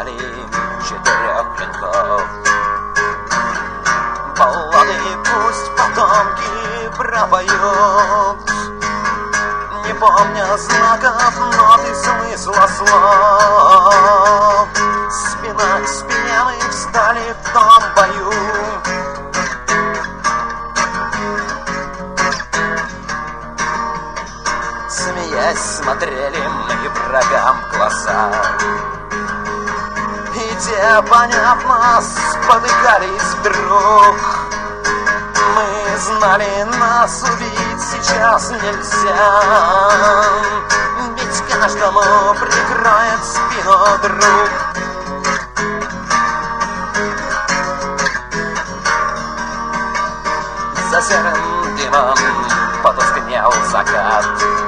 стали четырех клинков. Баллады пусть потомки пропоют, не помня знаков, нот и смысла слов. Спина к спине мы встали в том бою. Смеясь, смотрели мы врагам в глаза, и те, поняв нас, спотыкались вдруг. Мы знали, нас убить сейчас нельзя, ведь каждому прикроет спину друг. За серым дымом потускнел закат,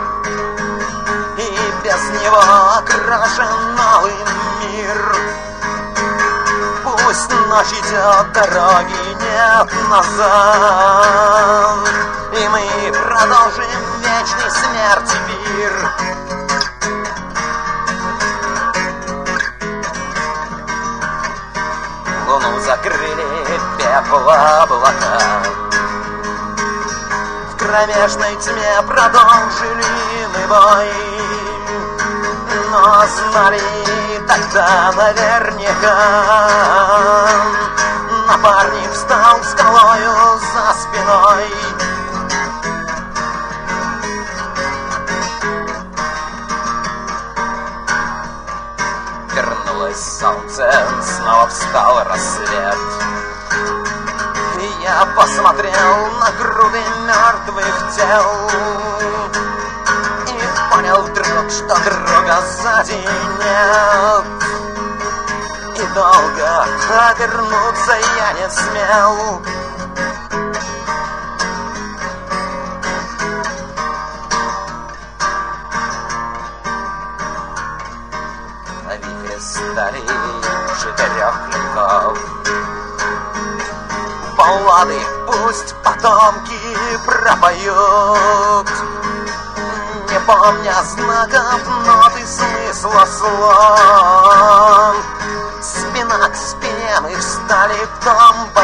и без него окрашен новый мир. Пусть ночь идет, дороги нет назад, и мы продолжим вечный смерти пир. Луну закрыли пепла облака, в кромешной тьме продолжили мы бой. Но знали тогда наверняка, напарник встал скалою за спиной. Вернулось солнце, снова встал рассвет, и я посмотрел на груды мертвых тел, и понял вдруг, что друга сзади нет. И долго обернуться я не смел. На вихре стали четырех клинков. Баллады пусть потомки пропоют, не помня знаков, нот и смысла слов. Спина к спине мы встали в том